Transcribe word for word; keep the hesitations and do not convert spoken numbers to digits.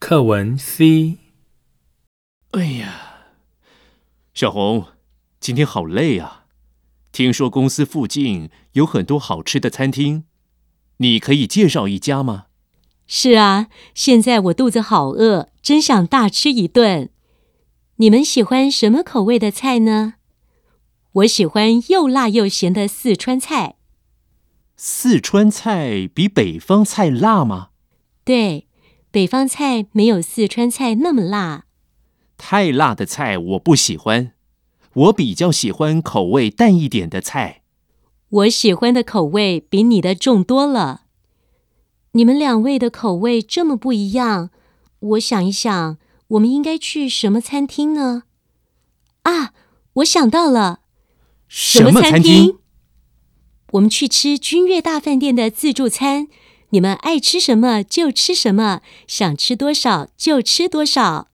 课文 C。 哎呀，小红，今天好累啊！听说公司附近有很多好吃的餐厅，你可以介绍一家吗？ 是啊，现在我肚子好饿，真想大吃一顿。你们喜欢什么口味的菜呢？我喜欢又辣又咸的四川菜。 四川菜比北方菜辣吗？ 对，北方菜没有四川菜那么辣。 太辣的菜我不喜欢，我比较喜欢口味淡一点的菜。 我喜欢的口味比你的重多了。你们两位的口味这么不一样，我想一想，我们应该去什么餐厅呢？啊，我想到了。 什么餐厅？ 我们去吃君悦大饭店的自助餐，你们爱吃什么就吃什么，想吃多少就吃多少。